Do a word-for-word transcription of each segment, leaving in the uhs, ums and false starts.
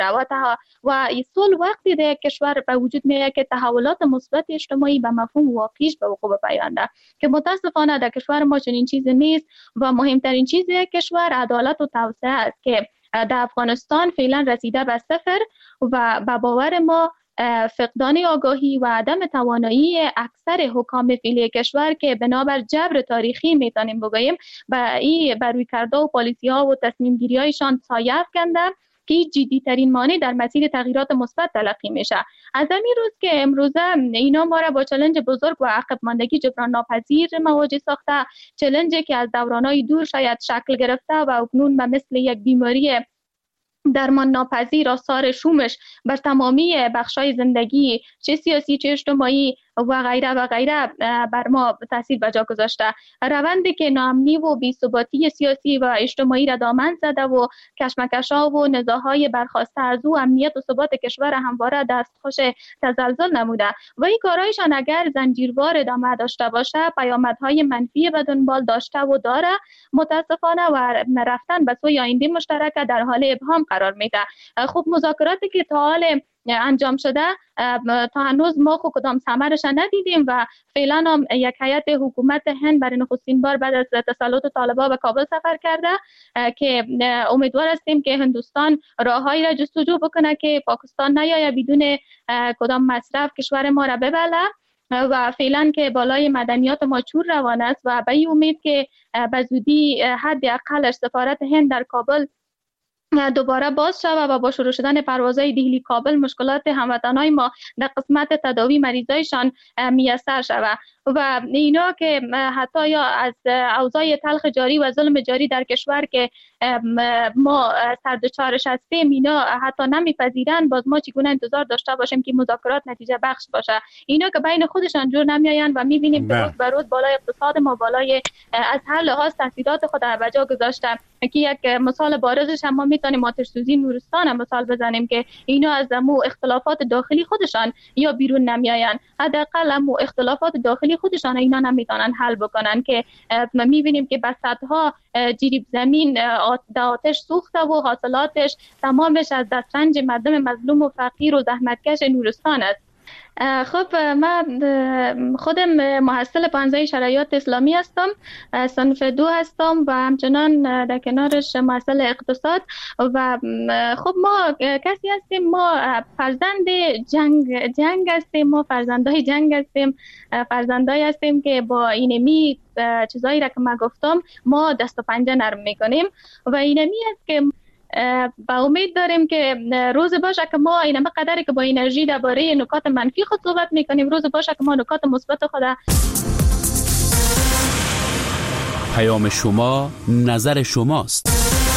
میفته و تها و صلح وقتی در کشور به وجود میاد که تحولات مثبت اجتماعی به مفهوم واقعیش به وقوع پیونده که متاسفانه در کشور ما چنین چیزی نیست و مهمترین چیز کشور عدالت و توسعه است که در افغانستان فعلا رسیده به صفر و به باور ما فقدان آگاهی و عدم توانایی اکثر حکام فعلی کشور که بنابر جبر تاریخی میتونیم بگوییم به این بروی کرده و پالیسی ها و تصمیم گیری هایشان سایه افکنده که جدی ترین مانع در مسیر تغییرات مثبت تلقی میشه. از همین روز که امروزه اینا ما را با چالش بزرگ و عقب ماندگی جبران ناپذیر مواجه ساخته، چالشی که از دورانهای دور شاید شکل گرفته و اکنون به مثل یک بیماری درمان ناپذیر آثار شومش بر تمامی بخشای زندگی چه سیاسی چه اجتماعی و غیره و غیره بر ما تاثیر بجا گذاشته. روندی که ناامنی و بی‌ثباتی سیاسی و اجتماعی را دامن زده و کشمکش‌ها و نزاع‌های برخاسته از او امنیت و ثبات کشور همواره دستخوش تزلزل نموده و این کارایشان اگر زنجیروار ادامه داشته باشه پیامدهای منفی به دنبال داشته و داره متاسفانه و رفتن به سوی آینده مشترک در حال ابهام قرار میده. خب مذاکراتی که تا حال انجام شده تا هنوز ما خود کدام ثمرش ندیدیم و فعلا هم یک هیئت حکومت هند برای نخستین بار بعد از تسلط طالبان به کابل سفر کرده که امیدوار هستیم که هندوستان راههایی را جستجو بکنه که پاکستان نیاید بدون کدام مصرف کشور ما را ببله و فعلا که بالای مدنیات ما چور روان است و به این امید که به زودی حداقلش سفارت هند در کابل دوباره باز شود و با شروع شدن پروازهای دهلی کابل مشکلات هموطنای ما در قسمت تداوی مریضایشان میسر شود و اینا که حتی یا از اوضاع تلخ جاری و ظلم جاری در کشور که ما سردچارش هستیم اینا حتی نمیپذیرن، باز ما چگونه انتظار داشته باشیم که مذاکرات نتیجه بخش باشه؟ اینا که بین خودشان جور نمیآیند و میبینیم که روز به روز بالای اقتصاد ما بالای از هر لحاظ تاثیرات خود را بجا گذاشته که یک مثال بارزش هم ما میتونیم آتش سوزی نورستان هم مثال بزنیم که اینا از مو اختلافات داخلی خودشان یا بیرون نمیآیند، حداقل مو اختلافات داخلی خودشان اینا نمیتونن حل بکنن که میبینیم که بساطها جریب زمین در آتش سوخته و حاصلاتش تمامش از دسترنج مردم مظلوم و فقیر و زحمتکش نورستان است. خب من خودم محصل پانزده شرایط اسلامی هستم، صنف دو هستم و همچنان در کنارش محصل اقتصاد و خب ما کسی هستیم، ما فرزند جنگ جنگ هستیم، ما فرزندای جنگ هستیم، فرزندای هستیم که با اینمی چیزایی را که من گفتم ما دست و پنجه نرم میکنیم و اینمی است که با امید داریم که روز باشه که ما این قدری که با انرژی درباره نکات منفی خود صحبت میکنیم، روز باشه که ما نکات مثبت خود. پیام شما نظر شماست.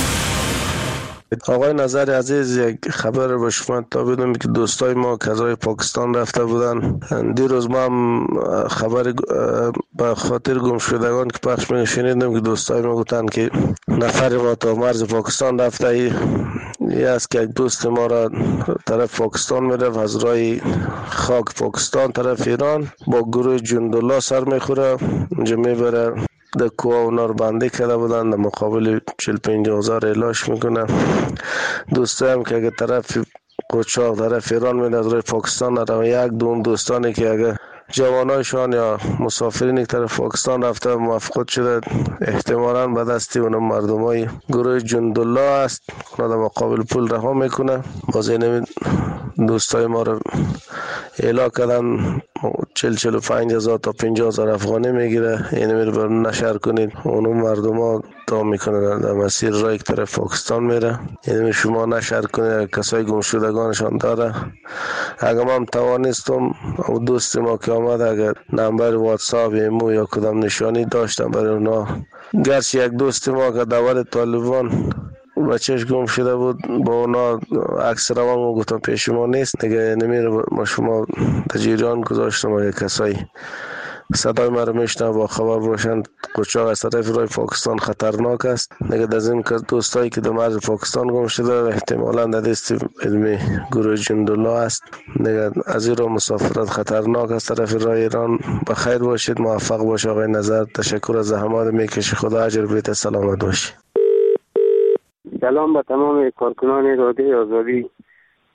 آقای نظر عزیز، یک خبر با شما تا بدم که دوستای ما که از پاکستان رفته بودن، دیروز ما هم خبر به خاطر گم شدگان که پخش می شنیدم که دوستای ما گفتن که نفر ما تا مرز پاکستان رفته. ای ای است که یک دوست ما را طرف پاکستان میرفت، از راه خاک پاکستان طرف ایران با گروه جندالله سر میخوره، اونجا میبره در کوه اونا رو بنده کرده بودن، در مقابل چهل پنجاه هزار اعلاش میکنه. دوسته هم که اگه طرف قوچاق طرف ایران میده از روی پاکستان رو، یک دوم دوستانی که اگه جوانایشان یا مسافرین که طرف پاکستان رفته موفقت شده احتمالاً به دستی اونم مردمای گروه جندالله است، اونا در مقابل پول رها میکنه. باز این دوستای ما رو اعلا کردن چل چل و پنج هزار تا پنجاه هزار افغانی میگیره، یعنی میره بر نشر کنید اونو مردم ها تا میکنه در مسیر رای که طرف پاکستان میره، یعنی شما نشر کنید کسای گم شدگانشان داره. اگر من توانستم او دوست ما که آمد اگر نمبر واتساپ ایمو یا کدام نشانی داشتم برای اونا، گرچه یک دوست ما که دور طالبان بچهش گم شده بود با اونا عکس روان گفتم پیش ما نیست دیگه، نمیره ما شما در جریان گذاشتم و یک کسایی صدای ما رو میشنه با خبر باشند قوچاق از طرف رای پاکستان خطرناک است دیگه. از این دوستایی که در مرز پاکستان گم شده احتمالاً در دست علمی گروه جندالله است دیگه، از این را مسافرت خطرناک است طرف رای ایران. بخیر باشید، موفق باش آقای نظر، تشکر از زحمات میکشی، خدا اجر بیت، سلامت باشی. سلام به تمام کارکنان رادیو آزادی.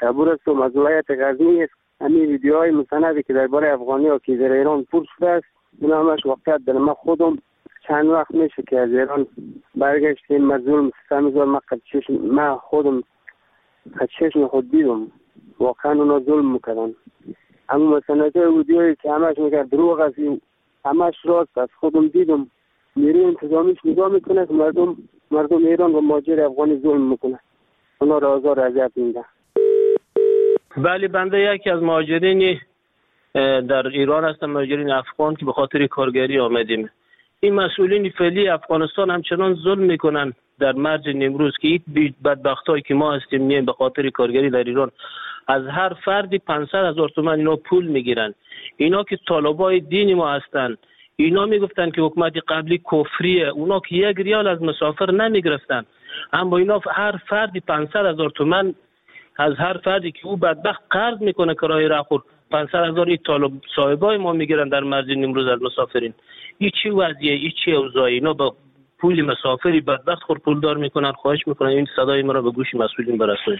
عبور است و ولایت غزنی است. همین ویدیوهای مستندی که درباره افغانی‌ها که در ایران پول شده است، اینا همش واقعیت داره. من خودم چند وقت میشه که از ایران برگشتیم، من ظلم ستم زار من چشم من خودم چشم خود دیدم واقعا اونا ظلم میکردن. اما مستندهای ویدیویی که همش میگه دروغ است، همش راست است. خودم دیدم نیروی انتظامیش نگاه میکنه که مردم مردم ایران و مهاجر افغانی ظلم میکنه، اونا را آزار اذیت میده. بله، بنده یکی از مهاجرین در ایران هستم، مهاجرین افغان که به خاطر کارگری آمدیم. این مسئولین فعلی افغانستان همچنان ظلم میکنن در مرج نیمروز که این بدبختایی که ما هستیم میم به خاطر کارگری در ایران از هر فردی پانصد هزار تومان اینا پول میگیرن. اینا که طالبای دین ما هستن، اینا میگفتن که حکومت قبلی کفریه، اونا که یک ریال از مسافر نمیگرفتن، اما اینا هر فردی پانصد هزار تومان از هر فردی که او بدبخت قرض میکنه کرایه را خور پانصد هزار این طالب صاحبای ما میگیرن در مرز نیمروز از مسافرین. این چی وضعیه؟ این چی اوضاعی؟ اینا با پول مسافری بدبخت خور پولدار میکنن. خواهش میکنن این صدای ما را به گوش مسئولین برسونید.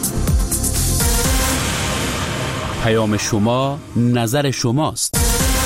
پیام شما نظر شماست.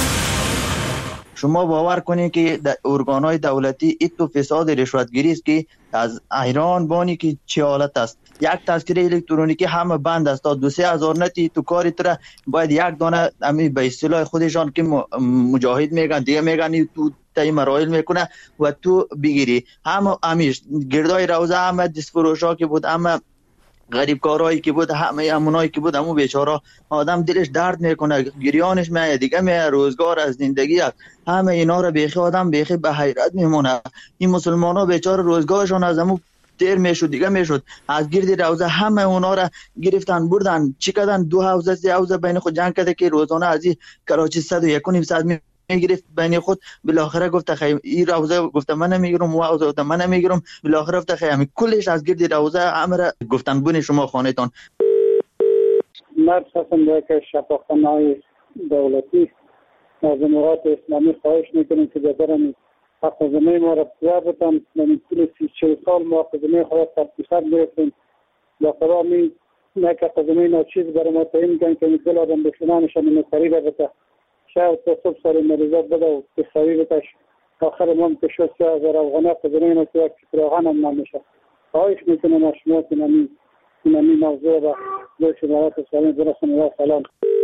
شما باور کنید که ارگان‌های دولتی ایتو فساد رشوتگیری است که از ایران بانی که چه حالت است. یک تذکره الکترونیکی همه بند است تا دو سه هزار نتی تو کاری تر باید یک دانه امی به اصطلاح خودشان که مجاهد میگن دیگه میگن تو تای مراحل میکنه و تو بگیری. همه امیش گردای روزه همه دستفروشا که بود، همه غریب کارهایی که بود، همه همونایی که بود، همون بیچاره آدم دلش درد میکنه، گریانش میاد دیگه، می روزگار از زندگی است. همه اینا رو بیخی آدم بیخی به حیرت میمونه. این مسلمانا بیچاره روزگارشون از همون دیر میشد دیگه میشد. از گرد روزه همه اونا را گرفتن بردن چی کردن، دو حوزه سه حوزه بین خود جنگ کرده که روزانه از این کراچی صد و یک و نیم ساعت میگرفت بین خود. بالاخره گفت خیر این روزه گفت من نمیگیرم و روزه گفت من نمیگیرم. بالاخره گفت خیر همین کلش از گرد روزه امر گفتن بون شما خانه تان. مرد هستم که شفاخانه‌های دولتی از جمهوریت اسلامی خواهش میکنیم که ببرن حق زمین ما را بزربتن. من طول سی چه سال ما حق زمین خواهد تبتیخت گرفتیم. با قرار می نه که حق زمین ها چیز برای ما تعیین کن که میتول آدم بشنانش هم اینو خریده بتا شاید تا صبح سال مریضات بده و بخری بتاش آخر ما مکشو سی هزار افغانه حق زمین ها که یک فراغان هم نمیشه. خواهش میکنم از شما که نمی نمی موضوع با دوی شمارات اسلامی برسن و سلام.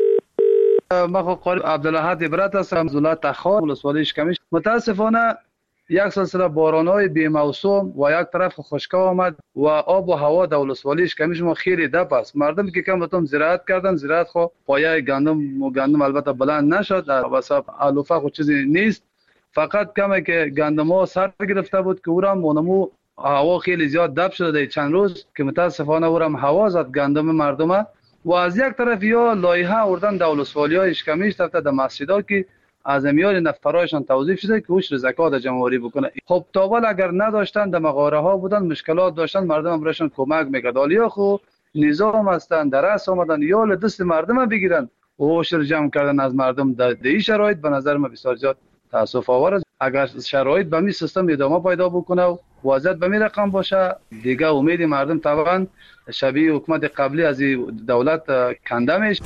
من خود قاری عبدالحد عبرت هستم، ولایت تخار ولسوالی اشکمیش. متاسفانه یک سلسله باران‌های بی‌موسوم و یک طرف خشکی آمد و آب و هوا در ولسوالی اشکمیش ما خیلی دپ است. مردم که کم بتون زراعت کردن، زراعت خو پایه گندم و گندم البته بلند نشد، واسه علوفه خو چیزی نیست، فقط کمی که گندم‌ها سر گرفته بود که اورم مونمو هوا خیلی زیاد دپ شده چند روز که متاسفانه اورم هوا زد گندم مردم. و از یک طرف یا لایحه آوردن در ولسوالی‌های اشکمیش رفته در مسجدها که از میان نفرایشان توظیف شده که اوش زکات جمهوری بکنه. خب تاول اگر نداشتن در مغاره ها بودن، مشکلات داشتن، مردم هم برایشان کمک میکرد. حالا خو نظام هستن در رأس آمدن یا دست مردم بگیرن و اوش رو جمع کردن از مردم. در این شرایط به نظر من بسیار زیاد تاسف آور است. اگر شرایط به می سیستم ادامه پیدا بکنه و وضعیت به می رقم باشه، دیگه امید مردم طبعا شبیه حکومت قبلی از دولت کنده میشه.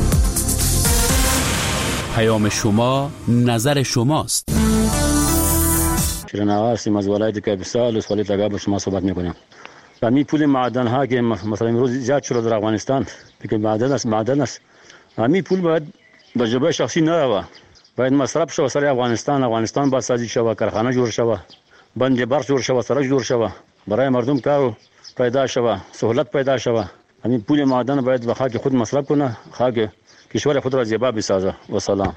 پیام شما نظر شماست. شیرین آقا هستیم از ولایت کاپیسا ولسوالی تگاه با شما صحبت میکنم. همین پول معدن ها که مثلا امروز زیاد شده در افغانستان که معدن است معدن است همین پول باید به جیب شخصی نروه، باید مصرف شود سر افغانستان. افغانستان باید سازی شود، کارخانه جوړ شود، بند برق جوړ شود، سرک جوړ شود، برای مردم کار پیدا شود، سهولت پیدا شود. همین پول معدن باید به خاک خود مصرف کنه، خاک کشور خود را زیبا بسازه. و سلام.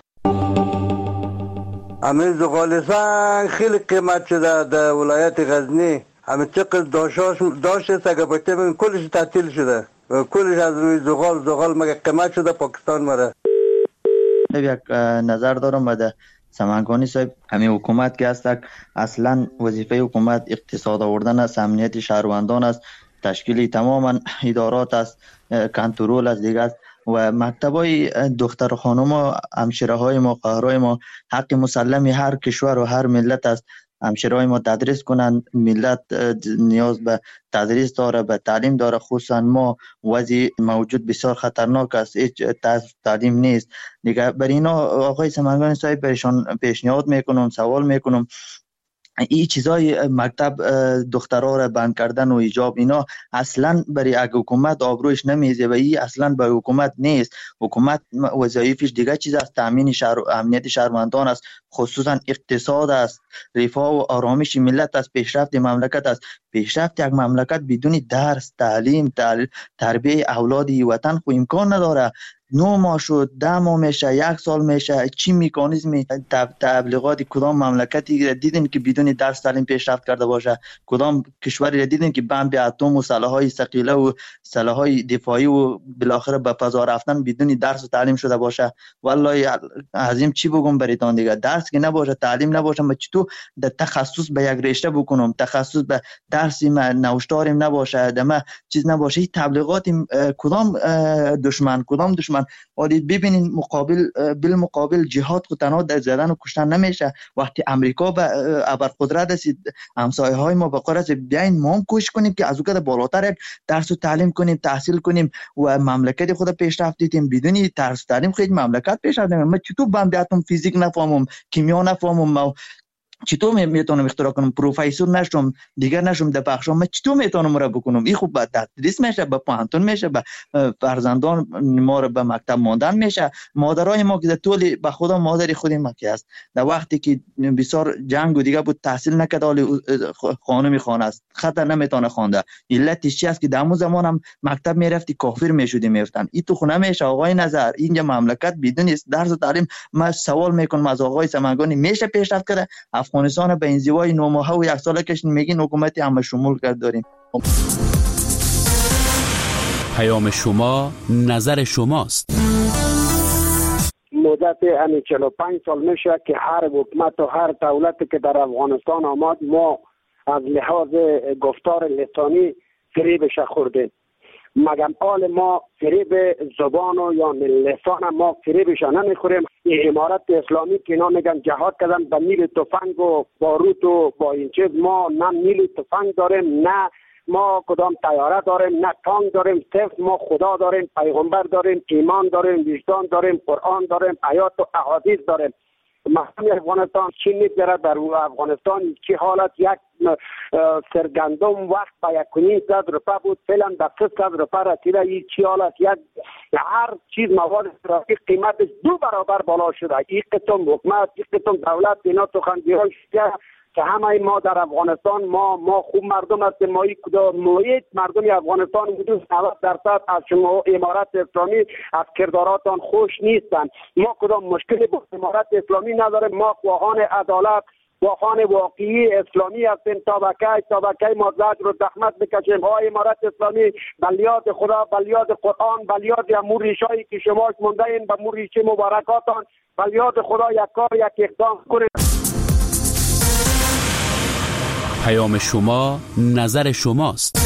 همین زغال سنگ خیلی قیمت شده در ولایت غزنی. همین چقدر داشتاش داشته سگه بچه بگن کلش تعطیل شده و کلش از روی زغال زغال مگه قیمت شده پاکستان مره. یک نظر دارم بده سمنگانی صاحب، همین حکومت که هست اصلا وظیفه حکومت اقتصاد آوردن است، امنیت شهروندان است، تشکیل تماما ادارات است، کنترل است دیگه است و مکتبای دختر خانم و همشیره های ما، خواهرای ما حق مسلم هر کشور و هر ملت است. همشیرهای ما تدریس کنن. ملت نیاز به تدریس داره، به تعلیم داره. خصوصا ما وضع موجود بسیار خطرناک است، هیچ تعلیم نیست دیگه. بر اینا آقای سمنگانی صاحب برشان پیشنهاد میکنم، سوال میکنم، این چیزای مکتب دخترها را بند کردن و حجاب اینا اصلا برای اگه حکومت آبروش نمیزه و این اصلا به حکومت نیست. حکومت وظایفش دیگه چیز است، تامین شهر امنیت شهروندان است، خصوصا اقتصاد است، رفاه و آرامش ملت است، پیشرفت مملکت است. پیشرفت یک مملکت بدون درس، تعلیم، تربیت اولاد وطن خو امکان نداره. نو ماه شد، ده ماه میشه، یک سال میشه، چی میکانیزمی تبلیغات کدام مملکتی دیدین که بدون درس تعلیم پیشرفت کرده باشه؟ کدام کشوری دیدین که بمب اتم و سلاح‌های ثقیله و سلاح‌های دفاعی و بالاخره به فضا رفتن بدون درس و تعلیم شده باشه؟ والله عظیم چی بگم براتون دیگه، درس که نباشه، تعلیم نباشه، من چطور در تخصص به یک رشته بکنم؟ تخصص به درسی من نوشتارم نباشه، دمه چیز نباشه. این تبلیغات کدام دشمن کدام دشمن ولی ببینین مقابل بالمقابل جهاد خود تنها در زدن و کشتن نمیشه. وقتی امریکا به ابرقدرت رسید، همسایه های ما به قرار بیاین ما هم کوشش کنیم که از اون بالاتر درس و تعلیم کنیم، تحصیل کنیم و مملکت خود پیشرفت دیدیم. بدون درس و تعلیم خیلی مملکت پیشرفت نمیکنه. من چطور بمب اتم فیزیک نفهمم، کیمیا نفهمم، چطور میتونم اختراع کنم؟ پروفسور نشم، دیگر نشم در بخشم، من چطور میتونم را بکنم؟ این خوب به تدریس میشه، به پانتون میشه، به فرزندان ما را به مکتب ماندن میشه. مادرای ما که طول به خدا مادری خودی ما که است، در وقتی که بسیار جنگ و دیگه بود تحصیل نکرد، حالی خانمی خانه است، خطر نمیتونه خوانده. علتش چی است که در اون زمان هم مکتب میرفتی کافر میشدی میفتن. این تو خونه میشه. آقای نظر اینجا مملکت بدون درس و تعلیم، من سوال میکنم از آقای سمنگانی میشه پیشرفت کرده؟ افغانستان به انزوای نه ماهه و یک ساله کشین میگین حکومتی همه شمول کرد داریم. پیام شما نظر شماست. مدت همین چهل و پنج سال میشه که هر حکومت و هر دولتی که در افغانستان آمد ما از لحاظ گفتار لسانی فریبش خوردیم. مگم آل ما فریب زبان و یا لسان ما فریبش نمیخوریم. این امارت اسلامی که اینا میگن جهاد کردن با نیل تفنگ و باروت و با این چیز، ما نه نیل تفنگ داریم، نه ما کدام طیاره داریم، نه تانک داریم. صرف ما خدا داریم، پیغمبر داریم، ایمان داریم، وجدان داریم، قرآن داریم، آیات و احادیث داریم. مردم افغانستان چی میگذره در افغانستان چی حالت؟ یک سرگندم وقت با یک کنین صد روپه بود، فعلا به سه صد روپه رسیده. این چی حالت؟ یک هر چیز مواد ترافیک قیمتش دو برابر بالا شده. این قسم حکومت، این قسم دولت اینا سخنگویان شده که همه ما در افغانستان ما ما خوب مردم هستیم. ما یک محیط مردم افغانستان حدود نود درصد از شما امارت اسلامی از کرداراتان خوش نیستن. ما کدام مشکلی با امارت اسلامی نداریم. ما خواهان عدالت، خواهان واقعی اسلامی هستیم. طبقه طبقه ما زجر رو زحمت بکشیم. ها امارت اسلامی بلیاد خدا، بلیاد قرآن، بلیاد امور ریشایی که شما مونده این به امور ریشه مبارکاتان، بلیاد خدا یک کار یک اقدام کنید. پیام شما نظر شماست.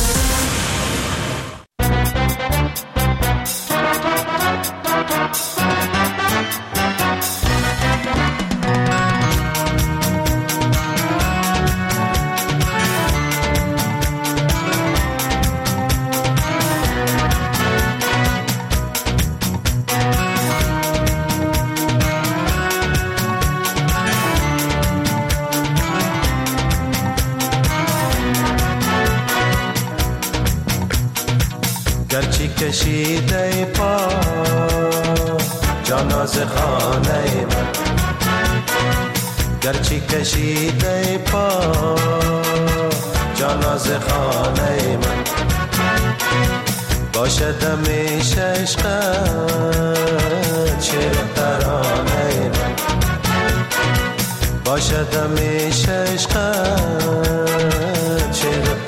کشیده پا جاناز خانه من، گرچه کشیده پا جاناز خانه من، باشد همیشه عشقت شعر ترانه من، باشد همیشه عشقت شعر